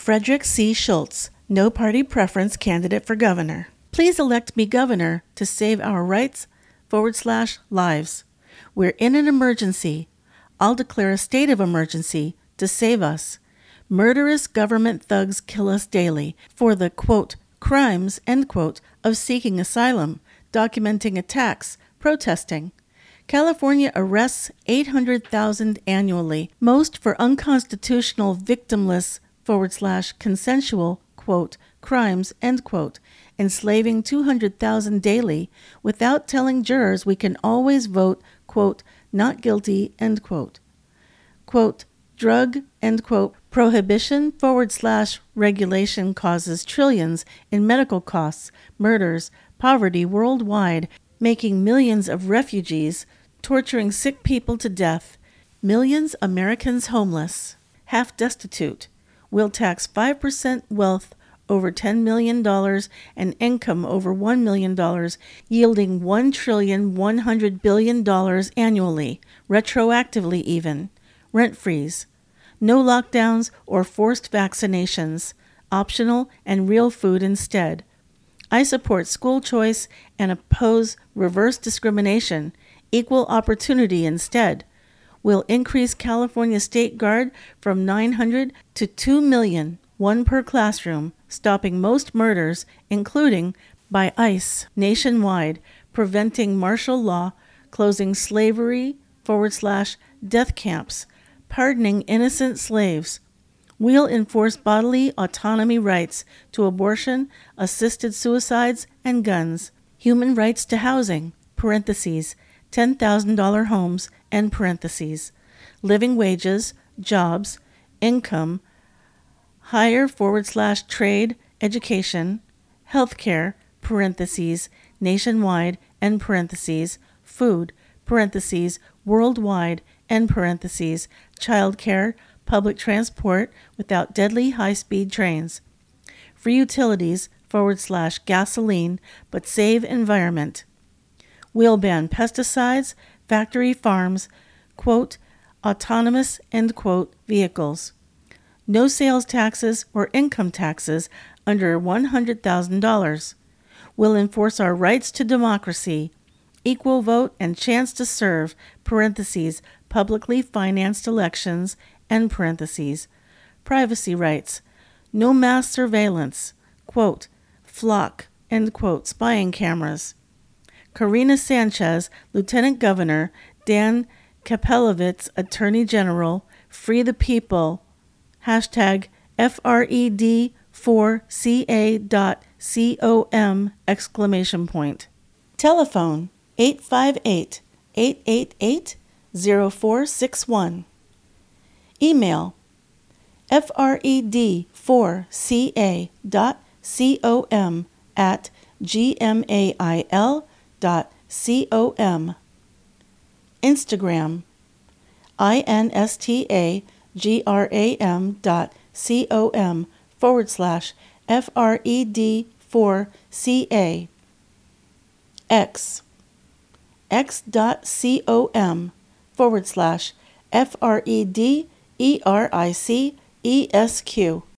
Frederick C. Schultz, no party preference candidate for governor. Please elect me governor to save our rights/lives. We're in an emergency. I'll declare a state of emergency to save us. Murderous government thugs kill us daily for the, quote, crimes, end quote, of seeking asylum, documenting attacks, protesting. California arrests 800,000 annually, most for unconstitutional victimless/consensual, quote, crimes, end quote, enslaving 200,000 daily without telling jurors we can always vote, quote, not guilty, end quote. Quote, drug, end quote, prohibition/regulation causes trillions in medical costs, murders, poverty worldwide, making millions of refugees, torturing sick people to death, millions Americans homeless, half destitute, will tax 5% wealth over $10 million and income over $1 million, yielding $1,100 billion annually, retroactively even. Rent freeze. No lockdowns or forced vaccinations, optional and real food instead. I support school choice and oppose reverse discrimination, equal opportunity instead. We'll increase California State Guard from 900 to 2 million, one per classroom, stopping most murders, including by ICE nationwide, preventing martial law, closing slavery/death camps, pardoning innocent slaves. We'll enforce bodily autonomy rights to abortion, assisted suicides, and guns. Human rights to housing, parentheses, $10,000 homes, end parentheses. Living wages, jobs, income, higher/trade, education, healthcare, parentheses, nationwide, end parentheses, food, parentheses, worldwide, end parentheses, childcare, public transport without deadly high-speed trains. Free utilities/gasoline, but save environment. We'll ban pesticides, factory farms, quote, autonomous, end quote, vehicles. No sales taxes or income taxes under $100,000. We'll enforce our rights to democracy, equal vote and chance to serve, parentheses, publicly financed elections, end parentheses. Privacy rights. No mass surveillance, quote, flock, end quote, spying cameras. Karina Sanchez, Lieutenant Governor, Dan Kapelovitz, Attorney General, Free the People, hashtag FRED4CA.com, exclamation point. Telephone 858-888-0461. Email FRED4CA.com@gmail.com. Instagram INSTAGRAM.com/FRED4CA. X.com/FREDERICESQ.